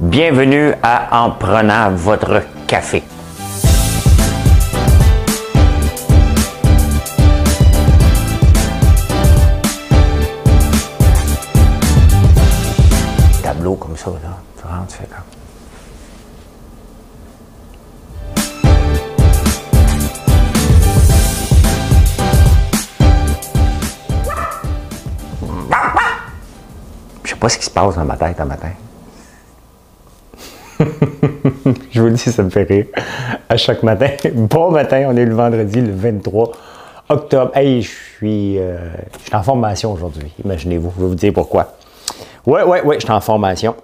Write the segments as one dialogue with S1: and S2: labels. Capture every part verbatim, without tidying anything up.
S1: Bienvenue à En prenant votre café. Tableau comme ça, là. Tu rentres, tu fais comme. Je sais pas ce qui se passe dans ma tête un matin. Je vous le dis, ça me fait rire. À chaque matin. Bon matin, on est le vendredi, le vingt-trois octobre. Hey, je suis, euh, je suis en formation aujourd'hui. Imaginez-vous, je vais vous dire pourquoi. Ouais, ouais, ouais, je suis en formation.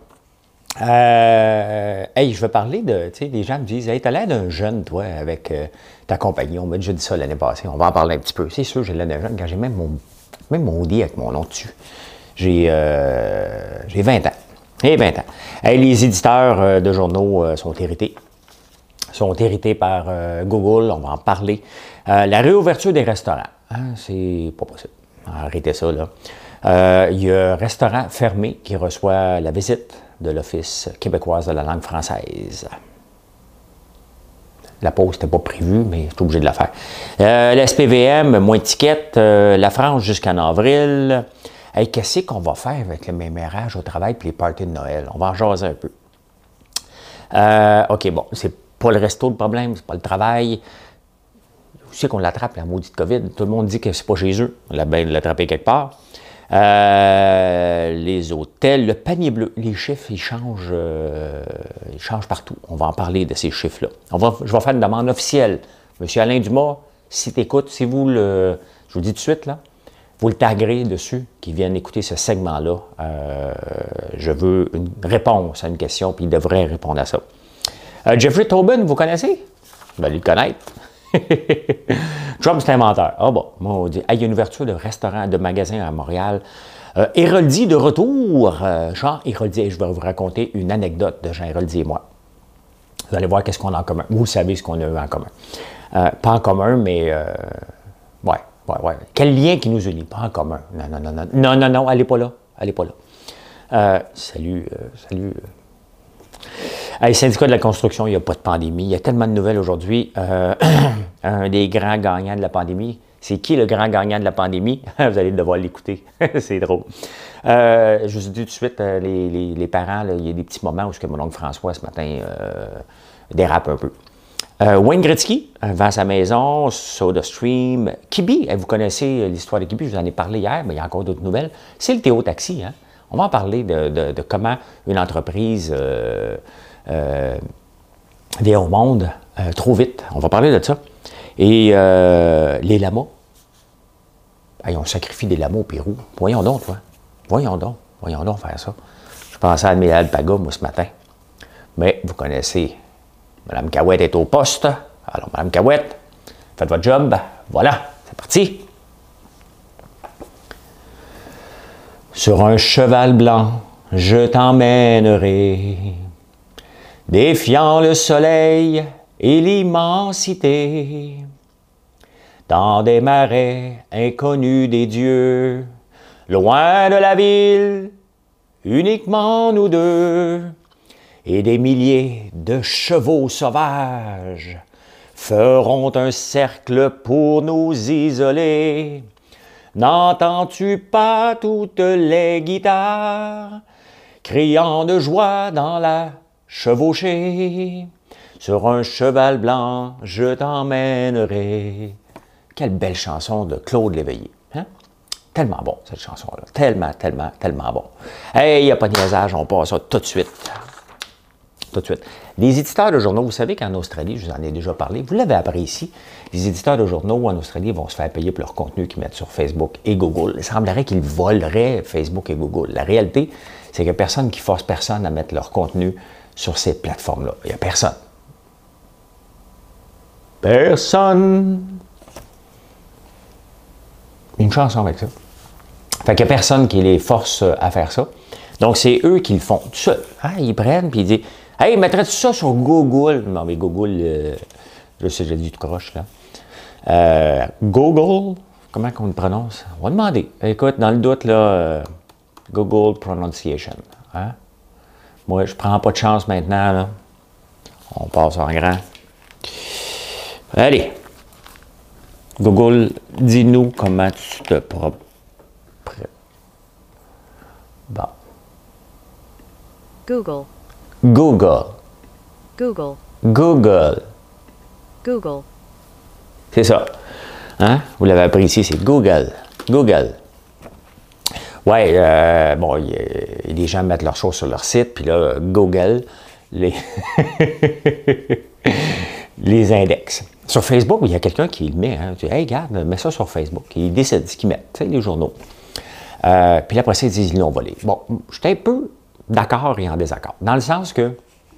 S1: Euh, hey, je vais parler de, tu sais, les gens me disent, hey, t'as l'air d'un jeune, toi, avec euh, ta compagnie. On m'a déjà dit ça l'année passée. On va en parler un petit peu. C'est sûr, j'ai l'air d'un jeune quand j'ai même mon, même mon dit avec mon nom dessus. J'ai euh, j'ai vingt ans. Et vingt ans. Hey, les éditeurs euh, de journaux euh, sont hérités. sont hérités par euh, Google, on va en parler. Euh, la réouverture des restaurants, hein, c'est pas possible. Arrêtez ça, là. Euh, il y a un restaurant fermé qui reçoit la visite de l'Office québécoise de la langue française. La pause n'était pas prévue, mais je suis obligé de la faire. Euh, la S P V M, moins de tickets. Euh, la France jusqu'en avril. Hey, qu'est-ce qu'on va faire avec le mémérage au travail et les parties de Noël? On va en jaser un peu. Euh, OK, bon, c'est pas le resto le problème, c'est pas le travail. Où c'est qu'on l'attrape, la maudite COVID? Tout le monde dit que c'est pas chez eux. On l'a bien l'attrapé quelque part. Euh, les hôtels, le panier bleu, les chiffres, ils changent, euh, ils changent partout. On va en parler de ces chiffres-là. On va, je vais faire une demande officielle. Monsieur Alain Dumas, si tu écoutes, si vous le... Je vous dis tout de suite, là, vous le taguerez dessus, qui viennent écouter ce segment-là. Euh, je veux une réponse à une question, puis il devrait répondre à ça. Euh, Jeffrey Tobin, vous connaissez? Vous allez le connaître. Trump, c'est un menteur. Ah bon, moi, on dit, hey, il y a une ouverture de restaurant, de magasin à Montréal. Euh, Héroldi de retour. Euh, Jean Héroldi, je vais vous raconter une anecdote de Jean Héroldi et moi. Vous allez voir qu'est-ce qu'on a en commun. Vous savez ce qu'on a eu en commun. Euh, pas en commun, mais... Euh, ouais. Ouais, ouais. Quel lien qui nous unit? Pas en commun. Non, non, non, non. Non, non, non, elle n'est pas là. Elle n'est pas là. Euh, salut, euh, salut. Hey, syndicat de la construction, il n'y a pas de pandémie. Il y a tellement de nouvelles aujourd'hui. Euh, un des grands gagnants de la pandémie. C'est qui le grand gagnant de la pandémie? Vous allez devoir l'écouter. C'est drôle. Euh, je vous dis tout de suite, les, les, les parents, là, il y a des petits moments où mon oncle François, ce matin, euh, dérape un peu. Euh, Wayne Gretzky vend sa maison, SodaStream, Kibi, vous connaissez l'histoire de Kibi, je vous en ai parlé hier, mais il y a encore d'autres nouvelles. C'est le Théo Taxi, hein? On va en parler de, de, de comment une entreprise euh, euh, vient au monde euh, trop vite. On va parler de ça. Et euh, les lamas. Hey, on sacrifie des lamas au Pérou. Voyons donc, toi. Voyons donc. Voyons donc faire ça. Je pensais à Admiral Alpaga, moi, ce matin. Mais vous connaissez... Mme Cahouette est au poste. Alors, Mme Cahouette, faites votre job. Voilà, c'est parti. Sur un cheval blanc, je t'emmènerai, défiant le soleil et l'immensité, dans des marais inconnus des dieux, loin de la ville, uniquement nous deux. Et des milliers de chevaux sauvages feront un cercle pour nous isoler. N'entends-tu pas toutes les guitares criant de joie dans la chevauchée? Sur un cheval blanc, je t'emmènerai. Quelle belle chanson de Claude Léveillé. Hein? Tellement bon, cette chanson-là. Tellement, tellement, tellement bon. Hey, il n'y a pas de niaisage, on passe ça tout de suite. Tout de suite. Les éditeurs de journaux, vous savez qu'en Australie, je vous en ai déjà parlé, vous l'avez appris ici, les éditeurs de journaux en Australie vont se faire payer pour leur contenu qu'ils mettent sur Facebook et Google. Il semblerait qu'ils voleraient Facebook et Google. La réalité, c'est qu'il n'y a personne qui force personne à mettre leur contenu sur ces plateformes-là. Il n'y a personne. Personne. Une chanson avec ça. Fait qu'il n'y a personne qui les force à faire ça. Donc, c'est eux qui le font tout seuls. Hein? Ils prennent puis ils disent « Hey, mettrais-tu ça sur Google? » Non, mais Google, euh, je sais, j'ai dit tout croche, là. Euh, Google, comment qu'on le prononce? On va demander. Écoute, dans le doute, là, euh, Google Pronunciation. Hein? Moi, je prends pas de chance maintenant, là. On passe en grand. Allez. Google, dis-nous comment tu te prends. Bon.
S2: Google.
S1: Google.
S2: Google.
S1: Google.
S2: Google.
S1: C'est ça. Hein? Vous l'avez appris ici, c'est Google. Google. Ouais, euh, bon, y a, les gens mettent leurs choses sur leur site, puis là, Google les, les index. Sur Facebook, il y a quelqu'un qui le met. Hein, tu dis, hey, regarde, mets ça sur Facebook. Il décide ce qu'ils mettent, tu sais, les journaux. Euh, puis après ça, ils disent, ils l'ont volé. Bon, je suis un peu d'accord et en désaccord. Dans le sens que,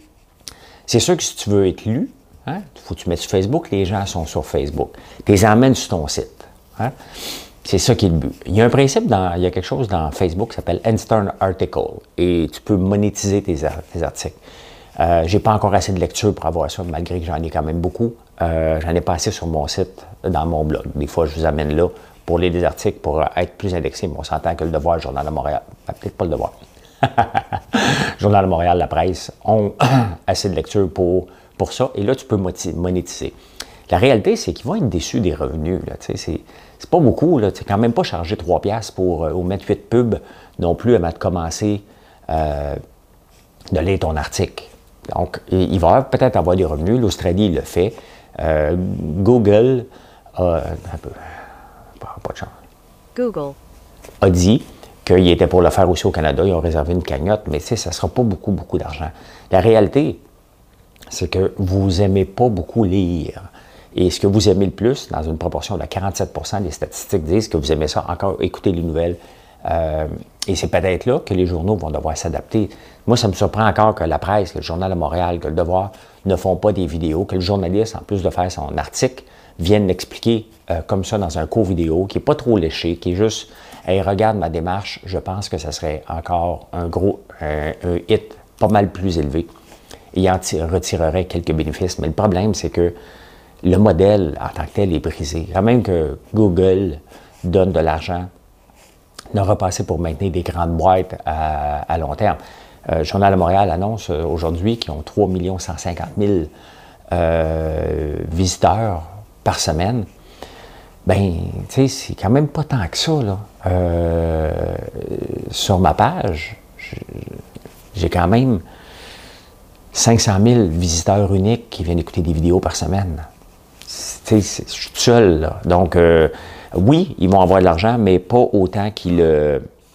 S1: c'est sûr que si tu veux être lu, il hein, faut que tu mettes sur Facebook, les gens sont sur Facebook. Tu les emmènes sur ton site. Hein? C'est ça qui est le but. Il y a un principe, dans, il y a quelque chose dans Facebook qui s'appelle Instant Article et tu peux monétiser tes, tes articles. Euh, j'ai pas encore assez de lecture pour avoir ça, malgré que j'en ai quand même beaucoup. Euh, j'en ai pas assez sur mon site, dans mon blog. Des fois, je vous amène là pour lire des articles, pour être plus indexé. Mais on s'entend que le Devoir, le Journal de Montréal, ben, peut-être pas le Devoir. Journal de Montréal, la presse, ont assez de lecture pour, pour ça. Et là, tu peux monétiser. La réalité, c'est qu'ils vont être déçus des revenus. Là, c'est, c'est pas beaucoup. Tu n'es quand même pas chargé trois piastres pour euh, mettre huit pubs non plus avant de commencer euh, de lire ton article. Donc, il va peut-être avoir des revenus. L'Australie le fait. Euh, Google a, un peu, pas, pas de chance.
S2: Google
S1: a dit qu'il était pour le faire aussi au Canada. Ils ont réservé une cagnotte, mais ça ne sera pas beaucoup, beaucoup d'argent. La réalité, c'est que vous n'aimez pas beaucoup lire. Et ce que vous aimez le plus, dans une proportion de quarante-sept pour cent des statistiques disent que vous aimez ça, encore écouter les nouvelles. Euh, et c'est peut-être là que les journaux vont devoir s'adapter. Moi, ça me surprend encore que la presse, le Journal de Montréal, que le Devoir ne font pas des vidéos, que le journaliste, en plus de faire son article, vienne l'expliquer euh, comme ça dans un court vidéo, qui n'est pas trop léché, qui est juste « Hey, regarde ma démarche, je pense que ça serait encore un gros un, un hit pas mal plus élevé. » Et il en retirerait quelques bénéfices. Mais le problème, c'est que le modèle en tant que tel est brisé. Quand même que Google donne de l'argent, n'aura pas assez pour maintenir des grandes boîtes à, à long terme. Euh, le Journal de Montréal annonce euh, aujourd'hui qu'ils ont trois millions cent cinquante mille euh, visiteurs par semaine. Bien, tu sais, c'est quand même pas tant que ça, là. Euh, sur ma page, j'ai quand même cinq cent mille visiteurs uniques qui viennent écouter des vidéos par semaine. Tu sais, je suis seul, là. Donc, euh, oui, ils vont avoir de l'argent, mais pas autant qu'ils euh,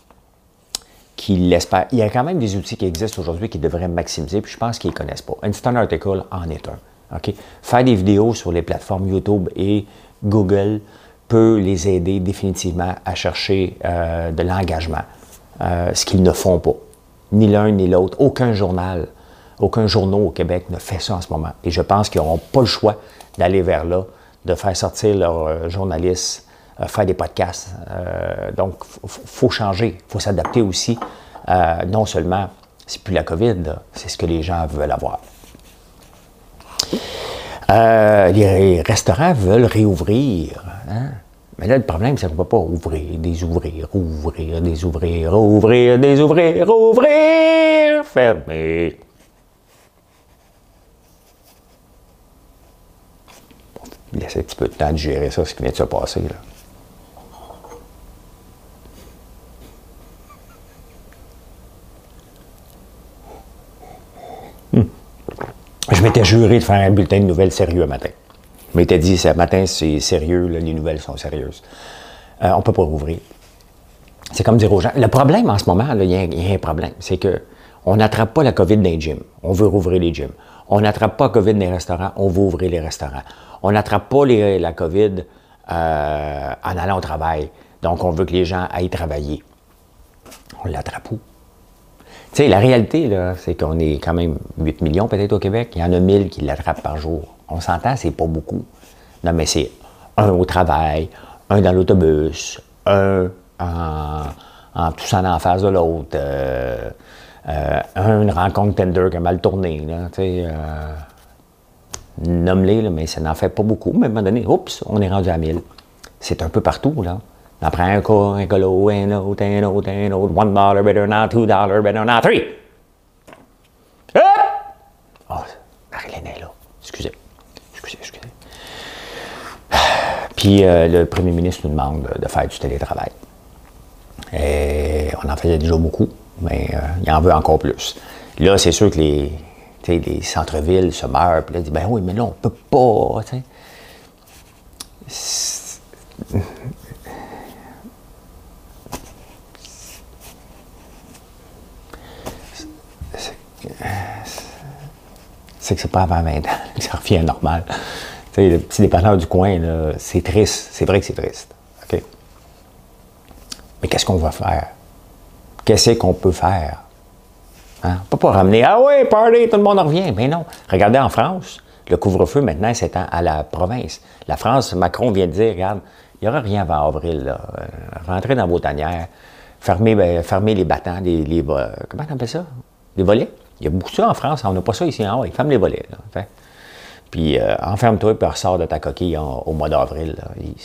S1: qu'ils l'espèrent. Il y a quand même des outils qui existent aujourd'hui qui devraient maximiser, puis je pense qu'ils ne connaissent pas. Instant Article en est un. Okay? Faire des vidéos sur les plateformes YouTube et Google peut les aider définitivement à chercher euh, de l'engagement, euh, ce qu'ils ne font pas. Ni l'un ni l'autre. Aucun journal, aucun journal au Québec ne fait ça en ce moment. Et je pense qu'ils n'auront pas le choix d'aller vers là, de faire sortir leurs euh, journalistes, euh, faire des podcasts. Euh, donc, il faut changer, il faut s'adapter aussi. Euh, non seulement, c'est plus la COVID, c'est ce que les gens veulent avoir. Euh, les restaurants veulent réouvrir. Hein? Mais là, le problème, c'est qu'on ne peut pas ouvrir, désouvrir, ouvrir, désouvrir, ouvrir, désouvrir, ouvrir, fermer. Laissez un petit peu de temps de gérer ça, ce qui vient de se passer, là. Hmm. Je m'étais juré de faire un bulletin de nouvelles sérieux un matin. Je m'étais dit, ce matin, c'est sérieux, là, les nouvelles sont sérieuses. Euh, on ne peut pas rouvrir. C'est comme dire aux gens. Le problème en ce moment, il y, y a un problème, c'est qu'on n'attrape pas la COVID dans les gyms. On veut rouvrir les gyms. On n'attrape pas la COVID dans les restaurants. On veut ouvrir les restaurants. On n'attrape pas les, la COVID euh, en allant au travail. Donc, on veut que les gens aillent travailler. On l'attrape où? Tu sais, la réalité, là, c'est qu'on est quand même huit millions peut-être au Québec. Il y en a mille qui l'attrapent par jour. On s'entend, c'est pas beaucoup. Non, mais c'est un au travail, un dans l'autobus, un en, en toussant en face de l'autre, euh, euh, un une rencontre Tinder qui a mal tourné, là, tu sais. Euh, nomme-les, là, mais ça n'en fait pas beaucoup. Mais à un moment donné, oups, on est rendu à mille. C'est un peu partout, là. On prend un cas, un colo, un autre, un autre, un autre. One dollar better not, two dollars better not, three. Excusez. Excusez, excusez. Puis euh, le premier ministre nous demande de, de faire du télétravail. Et on en faisait déjà beaucoup, mais euh, il en veut encore plus. Là, c'est sûr que les, les centres-villes se meurent, puis là, il dit, ben oui, mais là, on peut pas, tu sais. C'est que c'est pas avant vingt ans que ça revient normal. Tu sais, le petit dépanneur du coin, c'est triste. C'est vrai que c'est triste. OK? Mais qu'est-ce qu'on va faire? Qu'est-ce qu'on peut faire? Hein? On ne peut pas ramener, ah oui, party, tout le monde en revient. Mais non. Regardez en France, le couvre-feu maintenant s'étend à la province. La France, Macron vient de dire, regarde, il n'y aura rien avant avril. Là. Rentrez dans vos tanières, fermez, ben, fermez les battants, les, les, comment on appelle ça? Les volets? Il y a beaucoup de ça en France, on n'a pas ça ici en haut, ils ferment les volets. Là, fait. Puis euh, enferme-toi et ressors de ta coquille en, au mois d'avril.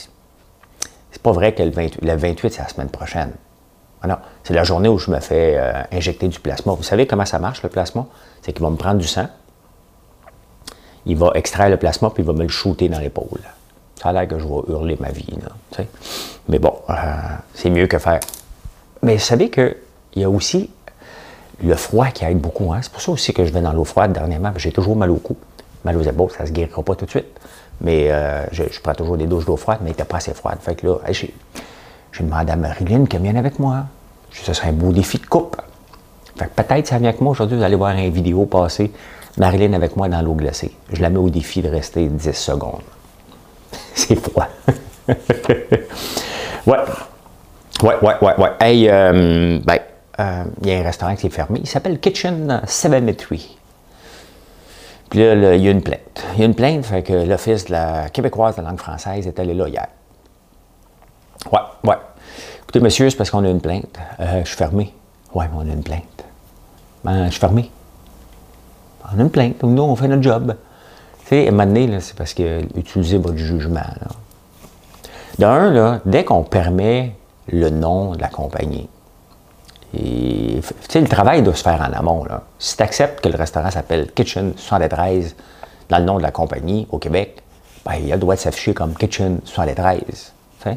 S1: C'est pas vrai que le, vingt, le vingt-huit, c'est la semaine prochaine. Ah non, c'est la journée où je me fais euh, injecter du plasma. Vous savez comment ça marche, le plasma? C'est qu'il va me prendre du sang, il va extraire le plasma, puis il va me le shooter dans l'épaule. Ça a l'air que je vais hurler ma vie. Là, t'sais. Mais bon, euh, c'est mieux que faire. Mais vous savez qu'il y a aussi le froid qui aide beaucoup. Hein? C'est pour ça aussi que je vais dans l'eau froide dernièrement. J'ai toujours mal au cou, mal aux épaules, ça ne se guérira pas tout de suite. Mais euh, je, je prends toujours des douches d'eau froide, mais elle n'était pas assez froide. Fait que là, hey, j'ai, j'ai demandé à Marilyn qu'elle vienne avec moi. Ce serait un beau défi de couple. Fait que peut-être ça vient avec moi aujourd'hui, vous allez voir une vidéo passer. Marilyn avec moi dans l'eau glacée. Je la mets au défi de rester dix secondes. C'est froid. ouais. Ouais, ouais, ouais, ouais. Hey, euh, ben, euh, il y a un restaurant qui est fermé. Il s'appelle Kitchen Cemetery. Puis là, là, il y a une plainte. Il y a une plainte, fait que l'Office de la québécoise de la langue française est allé là hier. Ouais, ouais. Écoutez, monsieur, c'est parce qu'on a une plainte. Euh, je suis fermé. Ouais, mais on a une plainte. Ben, je suis fermé. On a une plainte. Nous, on fait notre job. Tu sais, à un moment donné, là, c'est parce que utilisez votre jugement. D'un, là, dès qu'on permet le nom de la compagnie, et, tu sais, le travail doit se faire en amont. Là. Si tu acceptes que le restaurant s'appelle Kitchen soixante-treize dans le nom de la compagnie au Québec, ben, il a le droit de s'afficher comme Kitchen soixante-treize. Tu sais?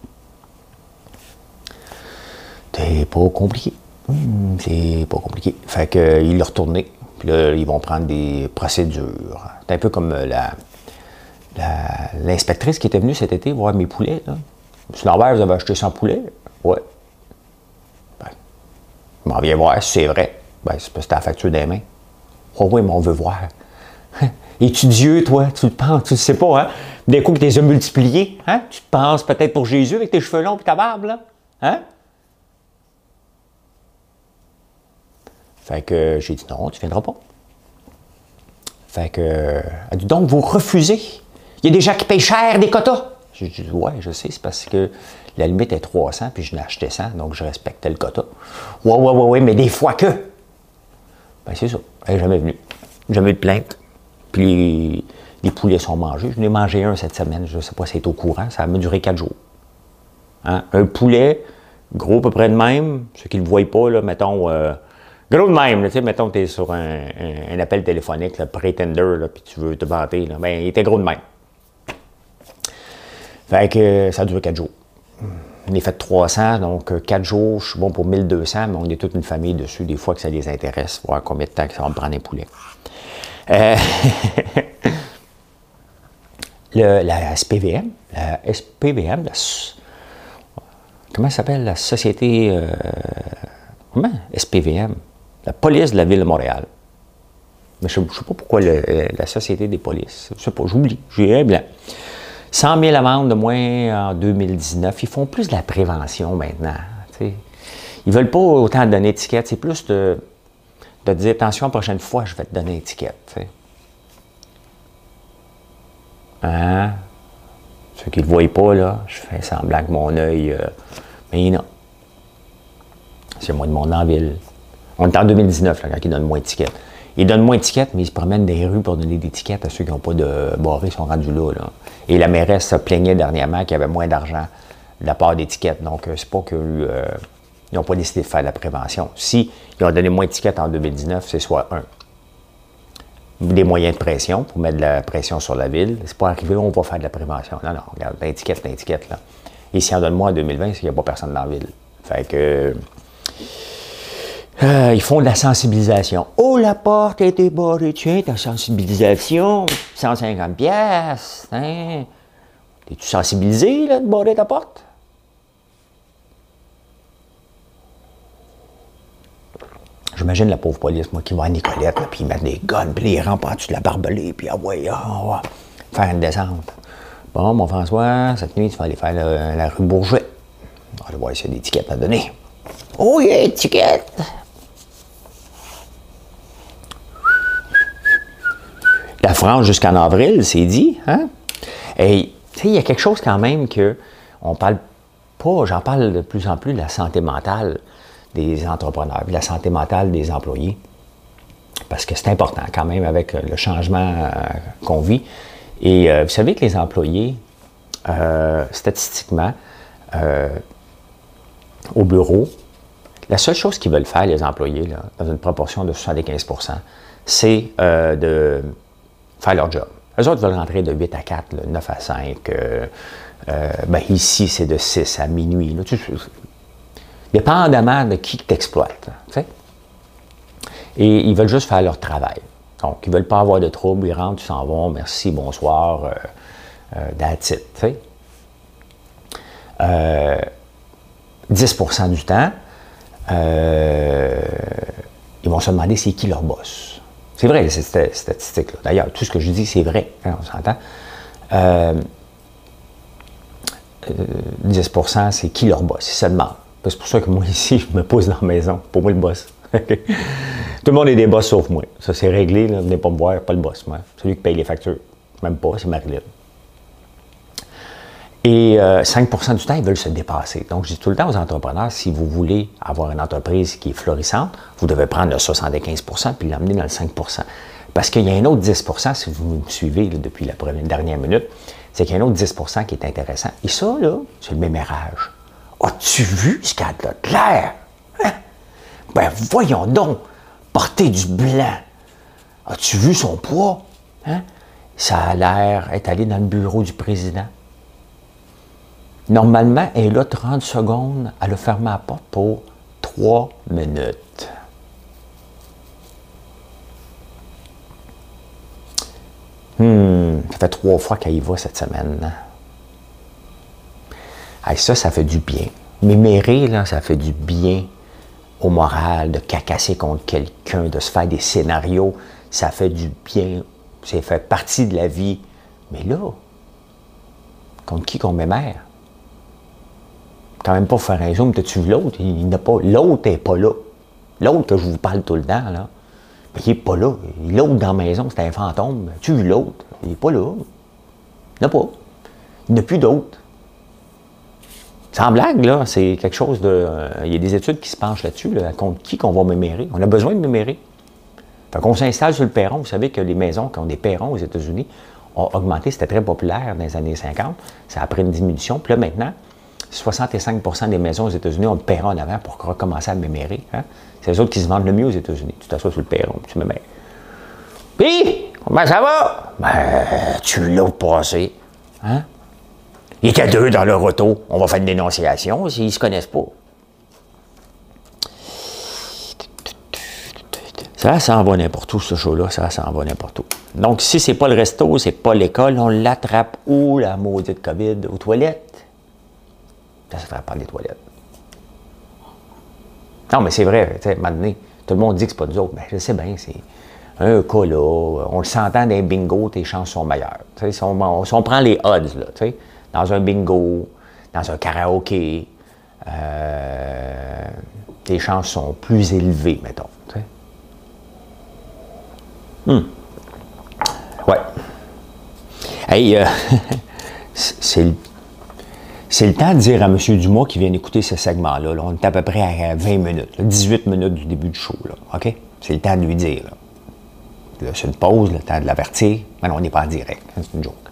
S1: C'est pas compliqué. Mmh, c'est pas compliqué. Fait qu'il l'a retourné. Puis là, ils vont prendre des procédures. C'est un peu comme la, la, l'inspectrice qui était venue cet été voir mes poulets. Là. Monsieur Lambert, vous avez acheté cent poulets? Ouais. Ben, il m'en vient voir si c'est vrai. Ben, c'est parce que t'as la facture des mains. Oh oui, mais on veut voir. Es-tu Dieu, toi? Tu le penses? Tu le sais pas, hein? D'un coup que tu les as multipliés, hein? Tu te penses peut-être pour Jésus avec tes cheveux longs et ta barbe, là? Hein? Fait que j'ai dit non, tu ne viendras pas. Fait que, elle dit donc, vous refusez. Il y a des gens qui payent cher des quotas. J'ai dit, ouais, je sais, c'est parce que la limite est trois cents, puis je n'ai acheté cent, donc je respectais le quota. Ouais, ouais, ouais, ouais, mais des fois que. Ben, c'est ça. Elle n'est jamais venue. Jamais eu de plainte. Puis les, les poulets sont mangés. Je n'ai mangé un cette semaine, je ne sais pas si c'est au courant, ça m'a duré quatre jours. Hein? Un poulet, gros à peu près de même, ceux qui ne le voient pas, là, mettons. Euh, Gros de même, tu sais, mettons que tu es sur un, un, un appel téléphonique, le Pretender, puis tu veux te vanter, là, ben, il était gros de même. Fait que ça a duré quatre jours. On est fait trois cents, donc quatre jours, je suis bon pour mille deux cents, mais on est toute une famille dessus, des fois que ça les intéresse, voir combien de temps que ça va me prendre un poulet. Euh, le, la S P V M, la S P V M, la, comment ça s'appelle, la Société, euh, comment, S P V M? La police de la Ville de Montréal. Mais je ne sais pas pourquoi le, la Société des polices. Je ne sais pas, j'oublie. J'ai un blanc. cent mille amendes de moins en deux mille dix-neuf. Ils font plus de la prévention maintenant. T'sais. Ils ne veulent pas autant donner d'étiquette. C'est plus de, de dire, attention, la prochaine fois, je vais te donner une étiquette. T'sais. Hein? Ceux qui ne le voient pas, là, je fais semblant que mon œil. Euh, mais non. C'est moi de mon en ville. On est en deux mille dix-neuf, là, quand ils donnent moins d'étiquettes. Ils donnent moins d'étiquettes, mais ils se promènent des rues pour donner des étiquettes à ceux qui n'ont pas de barrés, sont rendus là, là. Et la mairesse se plaignait dernièrement qu'il y avait moins d'argent de la part d'étiquettes. Donc, c'est pas qu'ils euh, n'ont pas décidé de faire de la prévention. Si ils ont donné moins d'étiquettes en deux mille dix-neuf, c'est soit un. des moyens de pression pour mettre de la pression sur la ville. C'est pas arrivé, on va faire de la prévention. Non, non, regarde, l'étiquette, l'étiquette, là. Et si on donne moi en deux mille vingt, c'est qu'il n'y a pas personne dans la ville. Fait que... Euh, ils font de la sensibilisation. Oh, la porte a été barrée. Tiens, ta sensibilisation, cent cinquante piastres. Hein? T'es-tu sensibilisé, là, de barrer ta porte? J'imagine la pauvre police, moi, qui va à Nicolette, là, puis ils mettent des guns, puis ils rampent en dessous de la barbelée, puis ah ouais, on va faire une descente. Bon, mon François, cette nuit, tu vas aller faire la, la rue Bourget. On va voir s'il y a des tickets à donner. Oh, il y a des tickets! La France jusqu'en avril, c'est dit, hein? Et, tu sais, il y a quelque chose quand même que on parle pas, j'en parle de plus en plus de la santé mentale des entrepreneurs, de la santé mentale des employés, parce que c'est important quand même avec le changement euh, qu'on vit. Et euh, vous savez que les employés, euh, statistiquement, euh, au bureau, la seule chose qu'ils veulent faire, les employés, là, dans une proportion de soixante-quinze pour cent, c'est euh, de faire leur job. Eux autres veulent rentrer de huit à quatre, là, neuf à cinq. Euh, euh, ben ici, c'est de six à minuit. Là, tu, dépendamment de qui t'exploite. Tu sais? Et ils veulent juste faire leur travail. Donc, ils ne veulent pas avoir de trouble. Ils rentrent, ils s'en vont. Merci, bonsoir. Euh, euh, that's it. Tu sais? euh, dix pour cent du temps, euh, ils vont se demander c'est qui leur boss. C'est vrai, cette statistique-là. D'ailleurs, tout ce que je dis, c'est vrai, hein, on s'entend. Euh, euh, dix pour cent, c'est qui leur boss. Ils se demandent. C'est pour ça que moi, ici, je me pose dans la maison. Pour moi, le boss. Tout le monde est des boss sauf moi. Ça, c'est réglé. Là. Venez pas me voir, pas le boss, moi. Celui qui paye les factures. Même pas, c'est Marilyn. Et euh, cinq pour cent du temps, ils veulent se dépasser. Donc, je dis tout le temps aux entrepreneurs, si vous voulez avoir une entreprise qui est florissante, vous devez prendre le soixante-quinze pour cent puis l'emmener dans le cinq pour cent. Parce qu'il y a un autre dix pour cent, si vous me suivez là, depuis la première, dernière minute, c'est qu'il y a un autre dix pour cent qui est intéressant. Et ça, là, c'est le mémérage. As-tu vu ce qu'elle a de l'air? Hein? Ben, voyons donc, porter du blanc. As-tu vu son poids? Hein? Ça a l'air d'être allé dans le bureau du président. Normalement, elle est là trente secondes, elle a fermé la porte pour trois minutes. Hmm, ça fait trois fois qu'elle y va cette semaine. Hey, ça, ça fait du bien. Mémérer, là, ça fait du bien au moral, de cacasser contre quelqu'un, de se faire des scénarios. Ça fait du bien. Ça fait partie de la vie. Mais là, contre qui qu'on mémère? Quand même pas faire un zoom, t'as-tu vu l'autre? Il n'a pas. L'autre n'est pas là. L'autre que je vous parle tout le temps, là, mais il n'est pas là. L'autre dans la maison, c'est un fantôme. Tu vu l'autre? Il n'est pas là. Il n'a pas. Il n'y a plus d'autre. Sans blague, là, c'est quelque chose de. Euh, il y a des études qui se penchent là-dessus, là, contre qui qu'on va mémérer. On a besoin de mémérer. Fait qu'on s'installe sur le perron. Vous savez que les maisons qui ont des perrons aux États-Unis ont augmenté. C'était très populaire dans les années cinquante. Ça a pris une diminution. Puis là, maintenant, soixante-cinq pour cent des maisons aux États-Unis ont le perron en avant pour recommencer à mémérer. Hein? C'est les autres qui se vendent le mieux aux États-Unis. Tu t'assois sur le perron, tu mémères. Puis, comment ça va? Ben, tu l'as passé. Hein? Il était deux dans leur auto. On va faire une dénonciation s'ils ne se connaissent pas. Ça s'en va n'importe où, ce show-là. Ça s'en va n'importe où. Donc, si c'est pas le resto, c'est pas l'école, on l'attrape où, la maudite COVID? Aux toilettes? Ça se fait par les toilettes. Non, mais c'est vrai, tu sais, à un moment donné, tout le monde dit que c'est pas nous autres. Bien, je sais bien, c'est un cas là, on le s'entend dans un bingo, tes chances sont meilleures. Tu sais, si on, si on prend les odds, là, tu sais, dans un bingo, dans un karaoké, euh, tes chances sont plus élevées, mettons. Tu sais. Hum. Ouais. Hey, euh, c'est le C'est le temps de dire à M. Dumas qui vient d'écouter ce segment-là. Là, on est à peu près à vingt minutes, là, dix-huit minutes du début du show. Là, OK? C'est le temps de lui dire. Là. Là, c'est une pause, le temps de l'avertir. Mais non, on n'est pas en direct. C'est une joke.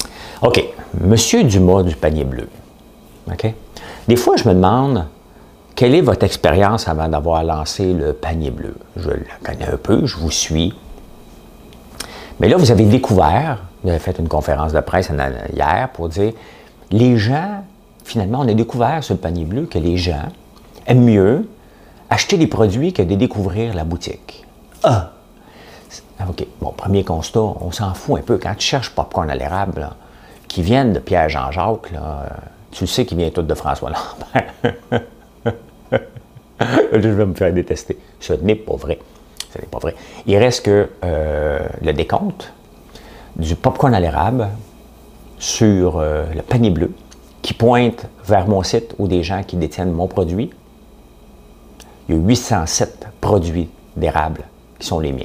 S1: OK. M. Dumas du panier bleu. OK? Des fois, je me demande quelle est votre expérience avant d'avoir lancé le panier bleu? Je la connais un peu, je vous suis. Mais là, vous avez découvert, vous avez fait une conférence de presse hier pour dire, les gens, finalement, on a découvert sur le panier bleu que les gens aiment mieux acheter des produits que de découvrir la boutique. Ah! OK. Bon, premier constat, on s'en fout un peu. Quand tu cherches popcorn à l'érable, là, qui viennent de Pierre-Jean-Jacques, là, tu le sais qu'il vient tout de François Lambert. Je vais me faire détester. Ce n'est pas vrai. Ce n'est pas vrai. Il reste que euh, le décompte du popcorn à l'érable sur euh, le panier bleu qui pointe vers mon site ou des gens qui détiennent mon produit. Il y a huit cent sept produits d'érable qui sont les miens.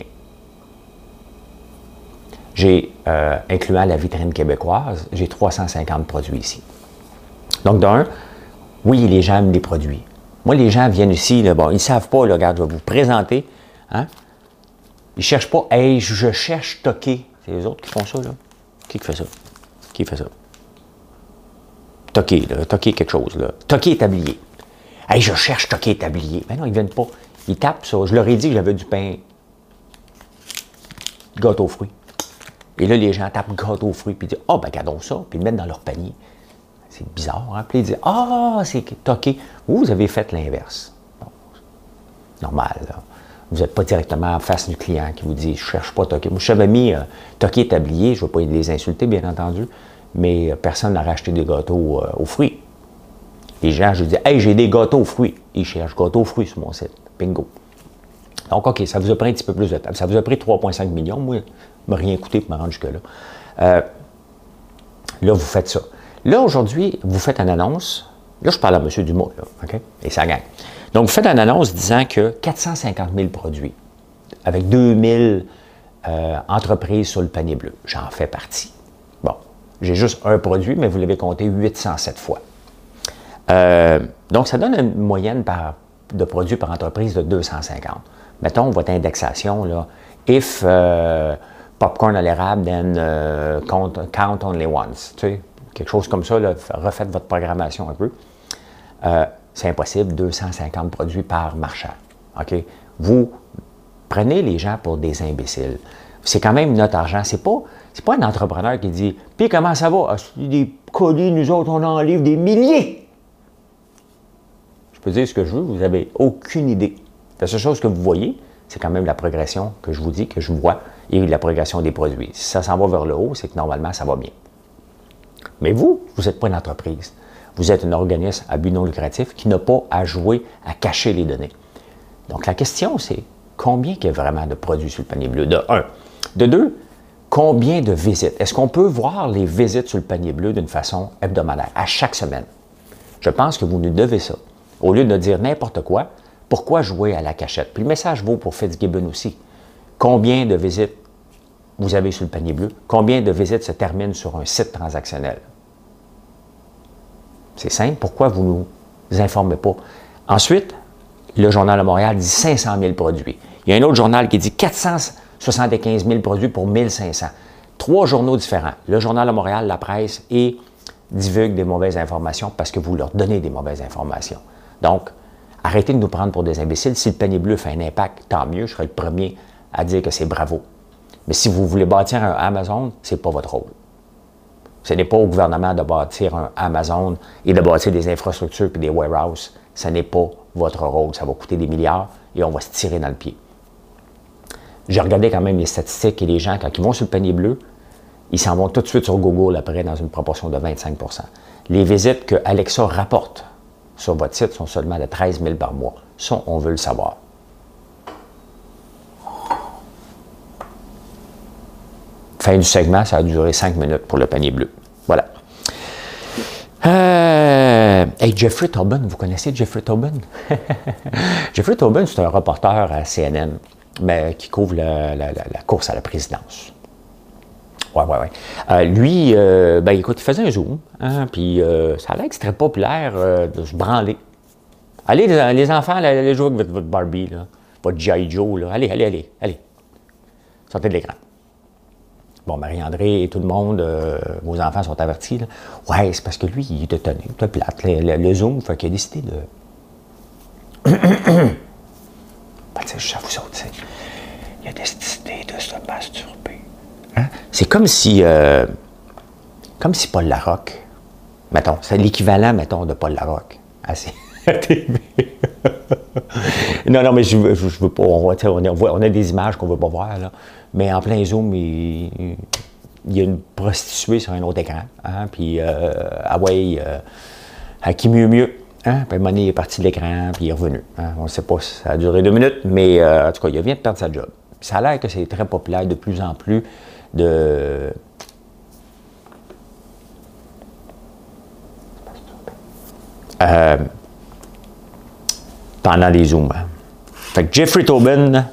S1: J'ai, euh, incluant la vitrine québécoise, j'ai trois cent cinquante produits ici. Donc, d'un, oui, les gens aiment les produits. Moi, les gens viennent ici, là, bon, ils ne savent pas, là, regarde, je vais vous présenter. Hein? Ils ne cherchent pas, hey, je cherche toqué. C'est les autres qui font ça, là. Qui fait ça? Qui fait ça? Toqué, là, toqué quelque chose, là. Toqué est tablier. Hey, je cherche toqué est tablier. Ben non, ils ne viennent pas. Ils tapent ça. Je leur ai dit que j'avais du pain gâteau aux fruits. Et là, les gens tapent gâteau aux fruits, puis ils disent, ah, oh, ben, gardons ça, puis ils le mettent dans leur panier. C'est bizarre, hein? Puis ils disent, ah, oh, c'est toqué. Vous, vous avez fait l'inverse. Bon, normal, là. Vous n'êtes pas directement en face du client qui vous dit, je ne cherche pas toqué. Moi, j'avais mis euh, toqué est tablier, je ne vais pas les insulter, bien entendu, mais euh, personne n'a racheté des gâteaux euh, aux fruits. Les gens, je dis, hey, j'ai des gâteaux aux fruits. Ils cherchent gâteaux aux fruits sur mon site. Bingo. Donc, OK, ça vous a pris un petit peu plus de temps. Ça vous a pris trois virgule cinq millions. Moi, ça ne m'a rien coûté pour me rendre jusque-là. Euh, là, vous faites ça. Là, aujourd'hui, vous faites une annonce. Là, je parle à M. Dumas, là, OK? Et ça gagne. Donc, vous faites une annonce disant que quatre cent cinquante mille produits, avec deux mille euh, entreprises sur le panier bleu. J'en fais partie. Bon, j'ai juste un produit, mais vous l'avez compté huit cent sept fois. Euh, donc, ça donne une moyenne par, de produits par entreprise de deux cent cinquante. Mettons votre indexation, là, if uh, popcorn à l'érable, then uh, count, count only once. Tu sais, quelque chose comme ça, là, refaites votre programmation un peu. Euh, c'est impossible, deux cent cinquante produits par marchand. OK? Vous prenez les gens pour des imbéciles. C'est quand même notre argent. C'est pas, c'est pas un entrepreneur qui dit « Puis comment ça va? Ah, des colis, nous autres, on en livre des milliers! » Je peux dire ce que je veux, vous n'avez aucune idée. La seule chose que vous voyez, c'est quand même la progression que je vous dis, que je vois, et la progression des produits. Si ça s'en va vers le haut, c'est que normalement, ça va bien. Mais vous, vous n'êtes pas une entreprise. Vous êtes un organisme à but non lucratif qui n'a pas à jouer à cacher les données. Donc, la question, c'est combien il y a vraiment de produits sur le panier bleu? De un. De deux, combien de visites? Est-ce qu'on peut voir les visites sur le panier bleu d'une façon hebdomadaire, à chaque semaine? Je pense que vous nous devez ça. Au lieu de dire n'importe quoi, pourquoi jouer à la cachette? Puis le message vaut pour Fitzgibbon aussi. Combien de visites vous avez sur le panier bleu? Combien de visites se terminent sur un site transactionnel? C'est simple. Pourquoi vous ne nous informez pas? Ensuite, le Journal de Montréal dit cinq cent mille produits. Il y a un autre journal qui dit quatre cent soixante-quinze mille produits pour mille cinq cents. Trois journaux différents. Le Journal de Montréal, la presse, et divulguent des mauvaises informations parce que vous leur donnez des mauvaises informations. Donc, arrêtez de nous prendre pour des imbéciles. Si le panier bleu fait un impact, tant mieux. Je serai le premier à dire que c'est bravo. Mais si vous voulez bâtir un Amazon, ce n'est pas votre rôle. Ce n'est pas au gouvernement de bâtir un Amazon et de bâtir des infrastructures et des warehouses. Ce n'est pas votre rôle. Ça va coûter des milliards et on va se tirer dans le pied. J'ai regardé quand même les statistiques et les gens, quand ils vont sur le panier bleu, ils s'en vont tout de suite sur Google après dans une proportion de vingt-cinq pour cent. Les visites que Alexa rapporte sur votre site sont seulement de treize mille par mois. Ça, on veut le savoir. Fin du segment, ça a duré cinq minutes pour le panier bleu. Voilà. Euh, hey, Jeffrey Toobin, vous connaissez Jeffrey Toobin? Jeffrey Toobin, c'est un reporter à C N N, mais qui couvre la, la, la, la course à la présidence. Oui, oui, oui. Euh, lui, euh, ben écoute, il faisait un zoom, hein, puis euh, ça a l'air que c'est très populaire euh, de se branler. Allez, les, les enfants, allez, allez jouer avec votre, votre Barbie, là, votre G I. Joe, là. Allez, allez, allez, allez. Sortez de l'écran. Bon, Marie-André et tout le monde, euh, vos enfants sont avertis. Là. Ouais, c'est parce que lui, il était tenu, il était plate. Le, le, le zoom, fait qu'il a décidé de Ben, tu sais, je vous autres, c'est... Il y a décidé de se masturber. Hein? C'est comme si... Euh, comme si Paul Larocque, mettons, c'est l'équivalent, mettons, de Paul Larocque. Assez. non, non, mais je veux, je, je veux pas. On, on, a, on a des images qu'on ne veut pas voir, là. Mais en plein zoom, il, il y a une prostituée sur un autre écran. Hein, puis, euh, ah ouais, euh, à qui mieux mieux. Hein, puis, Money est parti de l'écran, puis il est revenu. Hein, on ne sait pas si ça a duré deux minutes, mais euh, en tout cas, il vient de perdre sa job. Puis ça a l'air que c'est très populaire de plus en plus de. Euh, pendant les zooms. Hein. Fait que Jeffrey Toobin a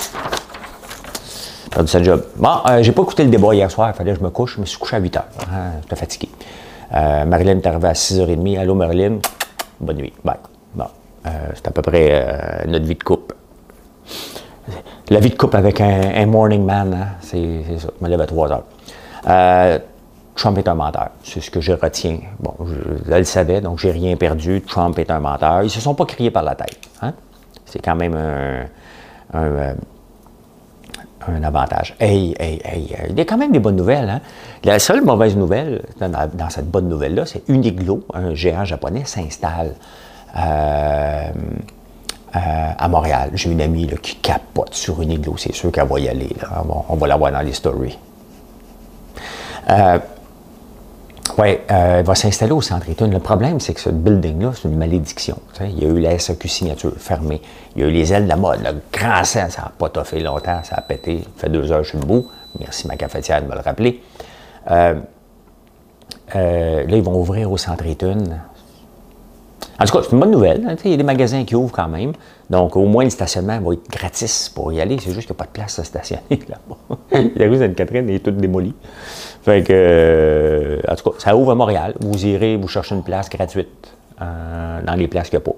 S1: perdu sa job. Bon, euh, j'ai pas écouté le débat hier soir, il fallait que je me couche, je me suis couché à huit heures. Hein, j'étais fatigué. Euh, Marilyn est arrivée à six heures trente. Allô Marilyn, bonne nuit. Bye. Bon, euh, c'est à peu près euh, notre vie de couple. La vie de couple avec un, un morning man, hein, c'est ça. Je me lève à trois heures. Euh, Trump est un menteur. C'est ce que je retiens. Bon, je, je le savais, donc j'ai rien perdu. Trump est un menteur. Ils ne se sont pas criés par la tête. Hein? C'est quand même un, un, euh, un avantage. Hey, hey, hey, il y a quand même des bonnes nouvelles. Hein? La seule mauvaise nouvelle dans, dans cette bonne nouvelle-là, c'est Uniqlo, un géant japonais, s'installe euh, euh, à Montréal. J'ai une amie là, qui capote sur Uniqlo. C'est sûr qu'elle va y aller. Là. Bon, on va la voir dans les stories. Euh, Oui, euh, elle va s'installer au Centre Eaton. Le problème, c'est que ce building-là, c'est une malédiction. T'sais. Il y a eu la S A Q signature fermée. Il y a eu les ailes de la mode. Le grand sang, ça n'a pas toffé longtemps, ça a pété. Ça fait deux heures, je suis debout. Merci ma cafetière de me le rappeler. Euh, euh, là, ils vont ouvrir au Centre Eaton. En tout cas, c'est une bonne nouvelle. Hein, il y a des magasins qui ouvrent quand même. Donc, au moins, le stationnement va être gratis pour y aller. C'est juste qu'il n'y a pas de place à stationner là-bas. La rue Sainte-Catherine est toute démolie. Fait que, euh, en tout cas, ça ouvre à Montréal. Vous irez vous chercher une place gratuite euh, dans les places qu'il n'y a pas.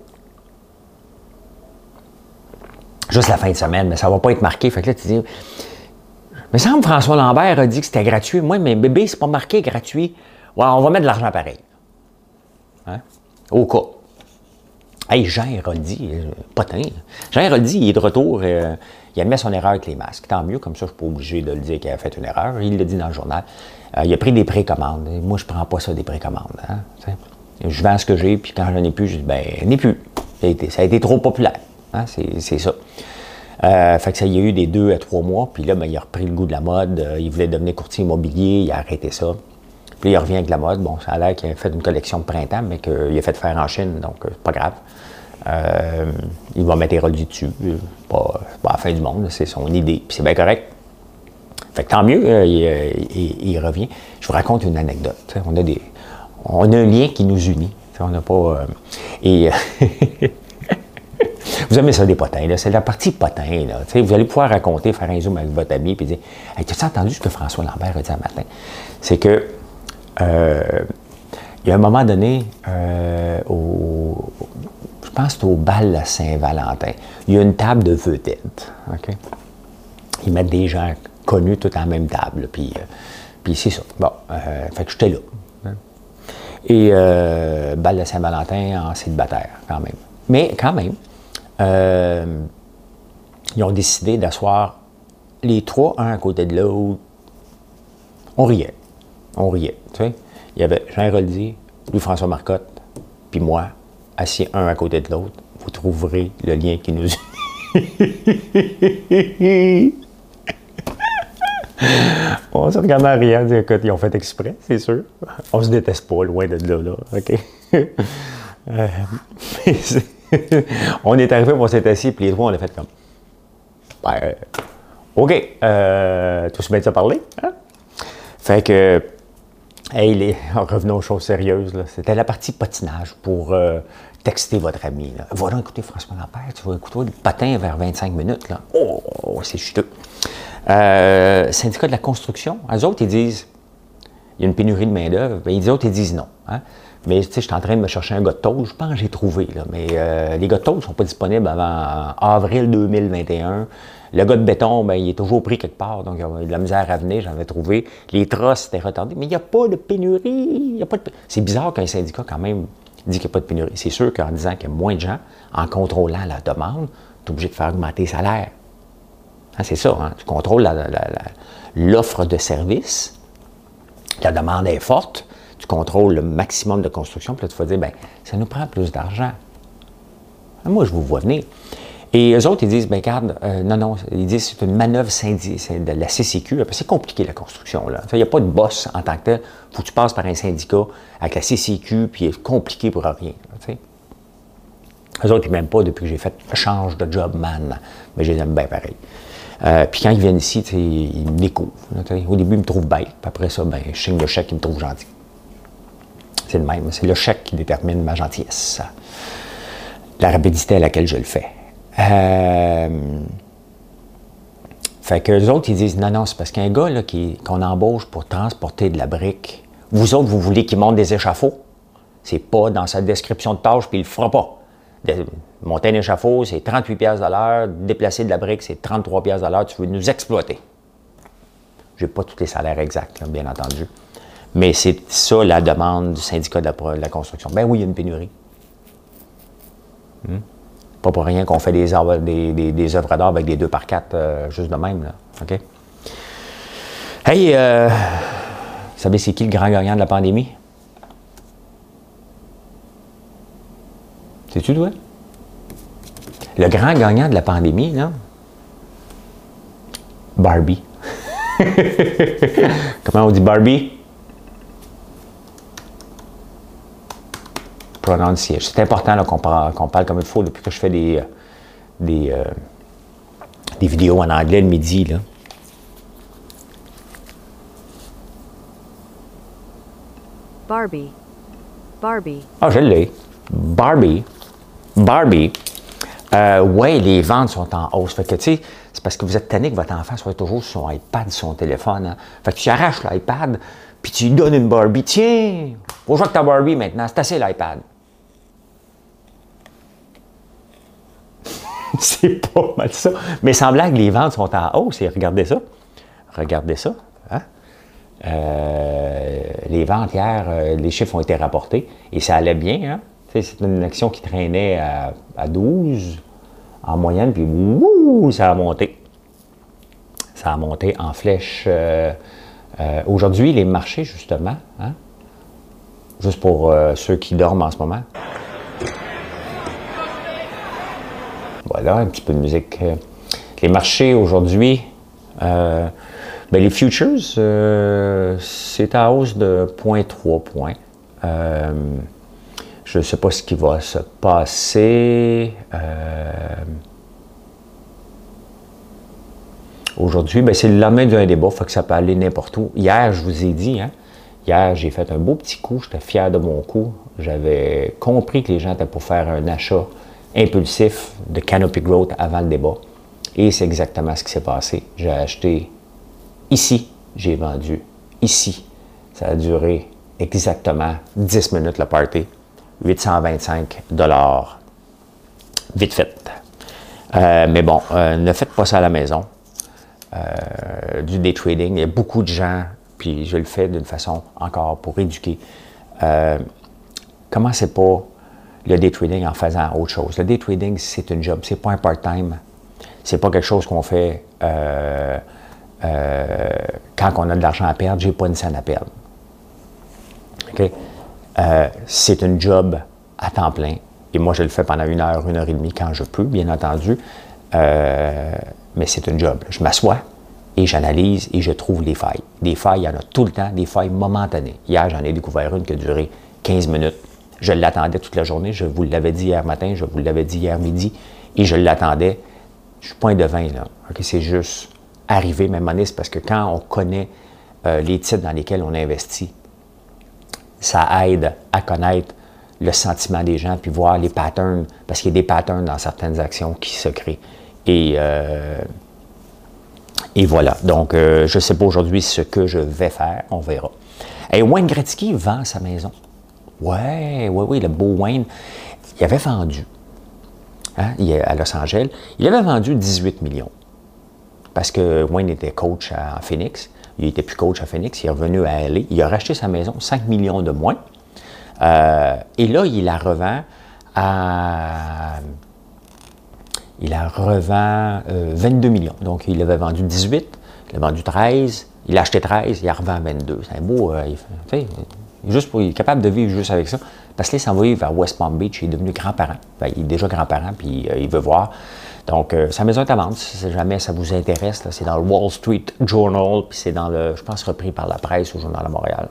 S1: Juste la fin de semaine, mais ça ne va pas être marqué. Fait que là, tu dis, mais ça me François Lambert a dit que c'était gratuit. Moi, mes bébés, c'est pas marqué gratuit. Ouais, on va mettre de l'argent pareil. Hein? Au cas. Hey, Jean Héroldi, euh, potin. Jean Héroldi, il est de retour. Euh, il admet son erreur avec les masques. Tant mieux, comme ça, je ne suis pas obligé de le dire qu'il a fait une erreur. Il l'a dit dans le journal. Euh, il a pris des précommandes. Moi, je ne prends pas ça des précommandes. Hein, je vends ce que j'ai, puis quand je n'en ai plus, je dis, ben, je n'ai plus. Ça a été, ça a été trop populaire. Hein, c'est ça. Euh, fait que ça, il y a eu des deux à trois mois, puis là, ben, il a repris le goût de la mode. Euh, il voulait devenir courtier immobilier, il a arrêté ça. Puis là, il revient avec la mode. Bon, ça a l'air qu'il a fait une collection de printemps, mais qu'il a fait faire en Chine, donc c'est pas grave. Euh, il va mettre Héroldi dessus. Pas, pas la fin du monde, c'est son idée. Puis c'est bien correct. Fait que tant mieux, euh, il, il, il revient. Je vous raconte une anecdote. On a, des, on a un lien qui nous unit. On n'a pas. Euh, et. Vous aimez ça, des potins, là. C'est la partie potin, là. T'sais, vous allez pouvoir raconter, faire un zoom avec votre ami, puis dire hey, tu as entendu ce que François Lambert a dit un matin? C'est que. Euh, il y a un moment donné, euh, au, je pense que c'est au bal à Saint-Valentin, il y a une table de vedettes. Okay? Ils mettent des gens connus tout à la même table. Puis, euh, puis c'est ça. Bon, euh, fait que j'étais là. Hein? Et euh, bal de Saint-Valentin en célibataire, quand même. Mais quand même, euh, ils ont décidé d'asseoir les trois, un à côté de l'autre. On riait. On riait, tu sais. Il y avait Jean Héroldi, Louis-François Marcotte, puis moi, assis un à côté de l'autre. Vous trouverez le lien qui nous unit. On se regarde en riant, dit, écoute, ils ont fait exprès, c'est sûr. On se déteste pas, loin de là, là, OK? euh, on est arrivé, on s'est assis, puis les trois, on a fait comme... Ben, euh, OK, euh, tout se met à parler, hein? Fait que... Hey, les, revenons aux choses sérieuses. C'était la partie patinage pour euh, texter votre ami. Là. Va donc écouter François Lambert, tu vas écouter le patin vers vingt-cinq minutes. Là. Oh, oh c'est chuteux. Euh, syndicat de la construction, eux autres, ils disent, il y a une pénurie de main-d'œuvre. Ben, les autres, ils disent non. Hein? Mais tu sais, je suis en train de me chercher un gars de tôle, je pense que j'ai trouvé. Là. Mais euh, les gars de tôle ne sont pas disponibles avant avril deux mille vingt et un. Le gars de béton, ben, il est toujours pris quelque part, donc il y a de la misère à venir, j'en ai trouvé. Les trosses étaient retardés, mais il n'y a pas de pénurie. Y a pas de... C'est bizarre qu'un syndicat, quand même, Il dit qu'il n'y a pas de pénurie. C'est sûr qu'en disant qu'il y a moins de gens, en contrôlant la demande, tu es obligé de faire augmenter les salaires. Hein, c'est ça, hein? Tu contrôles l'offre de service, la demande est forte, tu contrôles le maximum de construction, puis là, tu vas dire, bien, ça nous prend plus d'argent. Moi, je vous vois venir. Et eux autres, ils disent, bien, regarde, euh, non, non, ils disent c'est une manœuvre syndicale de la C C Q. C'est compliqué, la construction, là. Il n'y a pas de boss en tant que tel. Il faut que tu passes par un syndicat avec la C C Q, puis c'est compliqué pour rien. T'sais. Eux autres, ils m'aiment pas depuis que j'ai fait « change de job, man ». Mais je les aime bien pareil. Euh, puis quand ils viennent ici, ils me découvrent. Là, au début, ils me trouvent bête. Puis après ça, ben, je signe le chèque, ils me trouvent gentil. C'est le même. C'est le chèque qui détermine ma gentillesse. La rapidité à laquelle je le fais. Euh, fait que les autres, ils disent, non, non, c'est parce qu'un gars là, qui, qu'on embauche pour transporter de la brique, vous autres, vous voulez qu'il monte des échafauds? C'est pas dans sa description de tâche, puis il le fera pas. De, monter un échafaud, c'est trente-huit piastres de l'heure, déplacer de la brique, c'est trente-trois piastres de l'heure, tu veux nous exploiter. Je n'ai pas tous les salaires exacts, là, bien entendu. Mais c'est ça la demande du syndicat de la, de la construction. Ben oui, il y a une pénurie. Hmm? Pas pour rien qu'on fait des, des, des, des œuvres d'art avec des deux par quatre euh, juste de même. Là. OK? Hey, euh, vous savez c'est qui le grand gagnant de la pandémie? Sais-tu, toi? Le grand gagnant de la pandémie, là? Barbie. Comment on dit Barbie? Prononciation. C'est important qu'on parle, qu'on parle comme il faut depuis que je fais des, des, euh, des vidéos en anglais le midi. Là.
S2: Barbie. Barbie.
S1: Ah, je l'ai. Barbie. Barbie. Euh, oui, les ventes sont en hausse. Fait que, tu sais, c'est parce que vous êtes tanné que votre enfant soit toujours sur son iPad, sur son téléphone. Hein. Fait que tu arraches l'iPad, puis tu lui donnes une Barbie. Tiens, faut jouer avec ta Barbie maintenant. C'est assez l'iPad. C'est pas mal ça. Mais semblant que les ventes sont en hausse. Et regardez ça. Regardez ça. Hein? Euh, les ventes hier, euh, les chiffres ont été rapportés. Et ça allait bien. Hein? C'est une action qui traînait à, à douze en moyenne. Puis wouh, ça a monté. Ça a monté en flèche. Euh, euh, Aujourd'hui, les marchés, justement, hein? Juste pour euh, ceux qui dorment en ce moment. Voilà, un petit peu de musique. Les marchés aujourd'hui, euh, ben les futures, euh, c'est à hausse de zéro virgule trois points. Euh, je ne sais pas ce qui va se passer. Euh, aujourd'hui, ben c'est le lendemain d'un débat, il faut que ça peut aller n'importe où. Hier, je vous ai dit, hein, hier, j'ai fait un beau petit coup, j'étais fier de mon coup. J'avais compris que les gens étaient pour faire un achat impulsif de Canopy Growth avant le débat. Et c'est exactement ce qui s'est passé. J'ai acheté ici, j'ai vendu ici. Ça a duré exactement dix minutes le party. huit cent vingt-cinq dollars. Vite fait. Euh, mais bon, euh, ne faites pas ça à la maison. Euh, du day trading, il y a beaucoup de gens, puis je le fais d'une façon encore pour éduquer. Euh, commencez pas le day trading en faisant autre chose. Le day trading, c'est une job, c'est pas un part-time. C'est pas quelque chose qu'on fait euh, euh, quand on a de l'argent à perdre. J'ai pas une scène à perdre. Okay? Euh, c'est une job à temps plein. Et moi, je le fais pendant une heure, une heure et demie quand je peux, bien entendu. Euh, mais c'est une job. Je m'assois et j'analyse et je trouve les failles. Des failles, il y en a tout le temps, des failles momentanées. Hier, j'en ai découvert une qui a duré quinze minutes. Je l'attendais toute la journée, je vous l'avais dit hier matin, je vous l'avais dit hier midi, et je l'attendais. Je suis point de vin, là. Okay, c'est juste arrivé, même année, c'est parce que quand on connaît euh, les titres dans lesquels on investit, ça aide à connaître le sentiment des gens, puis voir les patterns, parce qu'il y a des patterns dans certaines actions qui se créent. Et, euh, et voilà. Donc, euh, je ne sais pas aujourd'hui ce que je vais faire, on verra. Et Wayne Gretzky vend sa maison. Ouais, oui, oui, le beau Wayne, il avait vendu, hein, à Los Angeles, il avait vendu dix-huit millions. Parce que Wayne était coach à Phoenix, il n'était plus coach à Phoenix, il est revenu à L A, il a racheté sa maison, cinq millions de moins. Euh, et là, il la revend à... Il la revend euh, vingt-deux millions. Donc, il avait vendu dix-huit, il a vendu treize, il a acheté treize, il a revend vingt-deux. C'est un beau... Euh, il, fait, il, est juste pour, il est capable de vivre juste avec ça. Parce que là, il s'en va vivre vers West Palm Beach. Il est devenu grand-parent. Enfin, il est déjà grand-parent, puis euh, il veut voir. Donc, euh, sa maison est à vendre. Si jamais ça vous intéresse, c'est dans le Wall Street Journal, puis c'est dans le, je pense, repris par la presse au Journal de Montréal.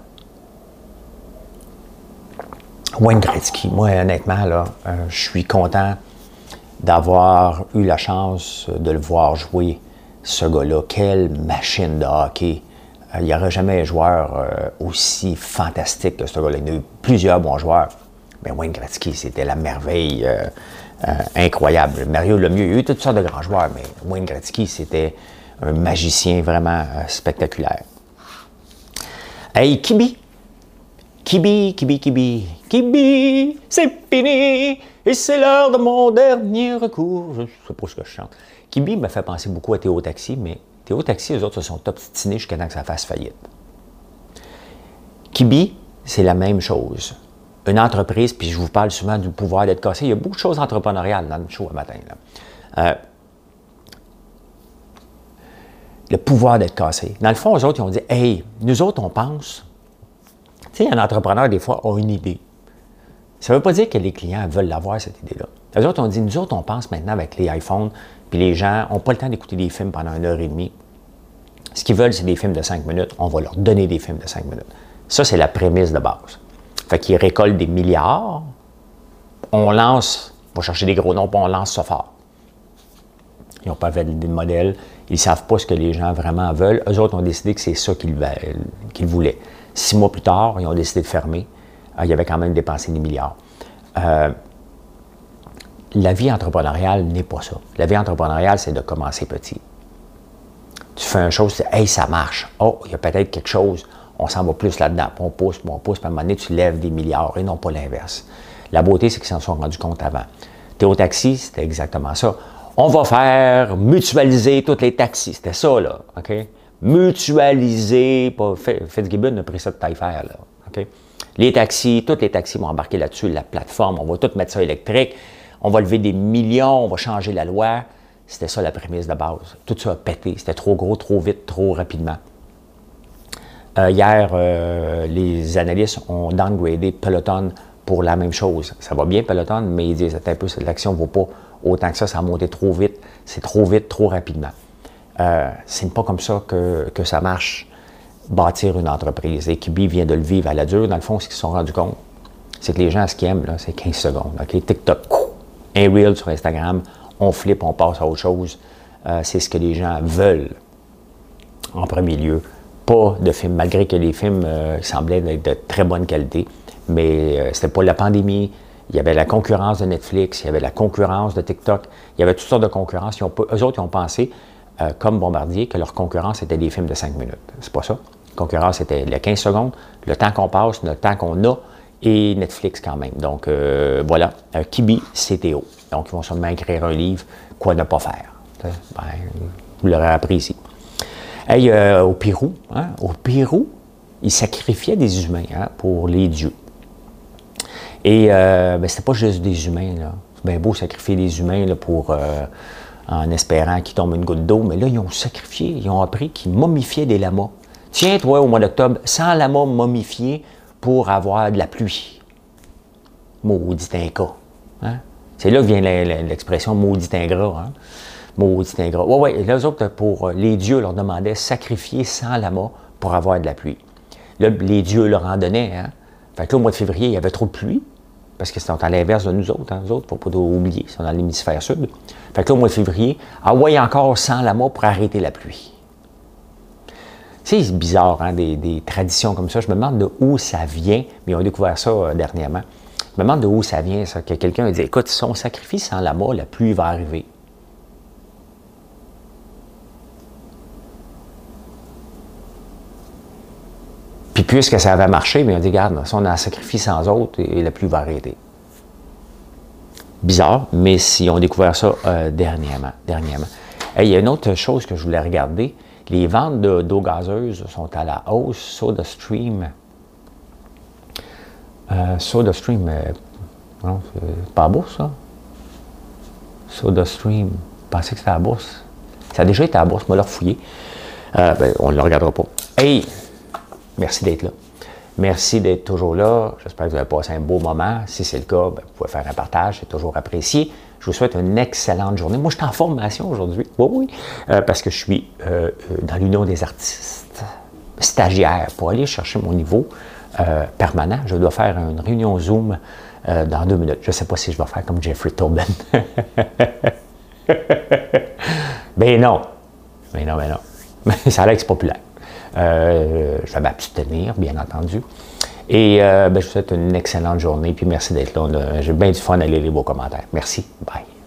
S1: Wayne Gretzky, moi, honnêtement, là, euh, je suis content d'avoir eu la chance de le voir jouer, ce gars-là. Quelle machine de hockey! Euh, il n'y aurait jamais un joueur euh, aussi fantastique que ce gars-là. Il y a eu plusieurs bons joueurs. Mais Wayne Gretzky, c'était la merveille euh, euh, incroyable. Mario Lemieux, il y a eu toutes sortes de grands joueurs, mais Wayne Gretzky, c'était un magicien vraiment euh, spectaculaire. Hey, Kibi! Kibi, Kibi, Kibi, Kibi, c'est fini, et c'est l'heure de mon dernier recours. Je ne sais pas ce que je chante. Kibi me fait penser beaucoup à Théo Taxi, mais Théo Taxi, eux autres, se sont obstinés jusqu'à temps que ça fasse faillite. Kibi, c'est la même chose. Une entreprise, puis je vous parle souvent du pouvoir d'être cassé. Il y a beaucoup de choses entrepreneuriales dans le show le matin. Là. Euh, le pouvoir d'être cassé. Dans le fond, eux autres, ils ont dit, hey, nous autres, on pense. Tu sais, un entrepreneur, des fois, a une idée. Ça ne veut pas dire que les clients veulent l'avoir, cette idée-là. Les autres ont dit, nous autres, on pense maintenant avec les iPhones, puis les gens n'ont pas le temps d'écouter des films pendant une heure et demie. Ce qu'ils veulent, c'est des films de cinq minutes. On va leur donner des films de cinq minutes. Ça, c'est la prémisse de base. Fait qu'ils récoltent des milliards. On lance, on va chercher des gros noms, puis on lance ça fort. Ils n'ont pas fait de modèle. Ils ne savent pas ce que les gens vraiment veulent. Eux autres ont décidé que c'est ça qu'ils qu'ils voulaient. Six mois plus tard, ils ont décidé de fermer. Euh, il y avait quand même dépensé des milliards. Euh, la vie entrepreneuriale n'est pas ça. La vie entrepreneuriale, c'est de commencer petit. Tu fais une chose, tu dis, hey, ça marche. Oh, il y a peut-être quelque chose, on s'en va plus là-dedans. Puis on pousse, puis on pousse, puis à un moment donné, tu lèves des milliards et non pas l'inverse. La beauté, c'est qu'ils s'en sont rendus compte avant. Théo Taxi, c'était exactement ça. On va faire mutualiser tous les taxis. C'était ça, là. OK? Mutualiser, pas, Fitzgibbon a pris ça de taille faire, là, OK? Les taxis, tous les taxis vont embarquer là-dessus, la plateforme, on va tout mettre ça électrique, on va lever des millions, on va changer la loi. C'était ça la prémisse de base. Tout ça a pété, c'était trop gros, trop vite, trop rapidement. Euh, hier, euh, les analystes ont downgradé Peloton pour la même chose. Ça va bien, Peloton, mais ils disent un peu, l'action ne vaut pas autant que ça, ça a monté trop vite, c'est trop vite, trop rapidement. Euh, c'est pas comme ça que, que ça marche, bâtir une entreprise. Et Kibi vient de le vivre à la dure. Dans le fond, ce qu'ils se sont rendus compte, c'est que les gens, ce qu'ils aiment, c'est quinze secondes. Okay? TikTok, un reel sur Instagram, on flippe, on passe à autre chose. Euh, c'est ce que les gens veulent en premier lieu. Pas de films, malgré que les films euh, semblaient être de très bonne qualité, mais euh, c'était pas la pandémie. Il y avait la concurrence de Netflix, il y avait la concurrence de TikTok, il y avait toutes sortes de concurrences. Ils ont, eux autres, ils ont pensé, euh, comme Bombardier, que leur concurrence était des films de cinq minutes. C'est pas ça. La concurrence, c'était les quinze secondes, le temps qu'on passe, le temps qu'on a, et Netflix quand même. Donc, euh, voilà. Euh, Kibi, C T O. Donc, ils vont sûrement écrire un livre, quoi ne pas faire. Ben, vous l'aurez appris ici. Hey, euh, au Pérou, hein, au Pérou, ils sacrifiaient des humains hein, pour les dieux. Et euh, ben, c'était pas juste des humains, là. C'est bien beau sacrifier des humains là, pour, euh, en espérant qu'il tombe une goutte d'eau, mais là, ils ont sacrifié, ils ont appris qu'ils momifiaient des lamas. Tiens, toi, au mois d'octobre, cent lamas momifiés pour avoir de la pluie. Maudit incas. Hein? C'est là que vient l'expression maudit ingrat. Hein? Maudit ingrat. Oui, oui, les autres, pour les dieux, leur demandaient sacrifier cent lamas pour avoir de la pluie. Là, les dieux leur en donnaient. Hein? Fait que là, au mois de février, il y avait trop de pluie, parce que c'était à l'inverse de nous autres. Hein, nous autres, il ne faut pas oublier, ils sont dans l'hémisphère sud. Fait que là, au mois de février, ah ouais, encore cent lamas pour arrêter la pluie. C'est bizarre, hein, des, des traditions comme ça. Je me demande de où ça vient, mais on a découvert ça euh, dernièrement. Je me demande de où ça vient, ça, que quelqu'un a dit, écoute, si on sacrifie cent lamas, la pluie va arriver. Puis puisque ça avait marché, mais on dit, regarde, si on en sacrifie cent autres, et la pluie va arrêter. Bizarre, mais si on a découvert ça euh, dernièrement. dernièrement. Et il y a une autre chose que je voulais regarder. Les ventes d'eau gazeuse sont à la hausse. SodaStream Euh, SodaStream, euh, non, c'est pas à la bourse, ça? SodaStream, je pensais que c'était à la bourse. Ça a déjà été à la bourse, on va le refouiller. Euh, ben, on ne le regardera pas. Hey, merci d'être là. Merci d'être toujours là. J'espère que vous avez passé un beau moment. Si c'est le cas, ben, vous pouvez faire un partage, c'est toujours apprécié. Je vous souhaite une excellente journée. Moi, je suis en formation aujourd'hui. Oui, oui, euh, parce que je suis euh, dans l'Union des artistes stagiaires pour aller chercher mon niveau euh, permanent. Je dois faire une réunion Zoom euh, dans deux minutes. Je ne sais pas si je vais faire comme Jeffrey Tobin. Ben non. Mais non, mais non. Mais ça a l'air que c'est populaire. Euh, je vais m'abstenir, bien entendu. Et euh, ben, je vous souhaite une excellente journée. Puis merci d'être là. J'ai bien du fun à lire les beaux commentaires. Merci. Bye.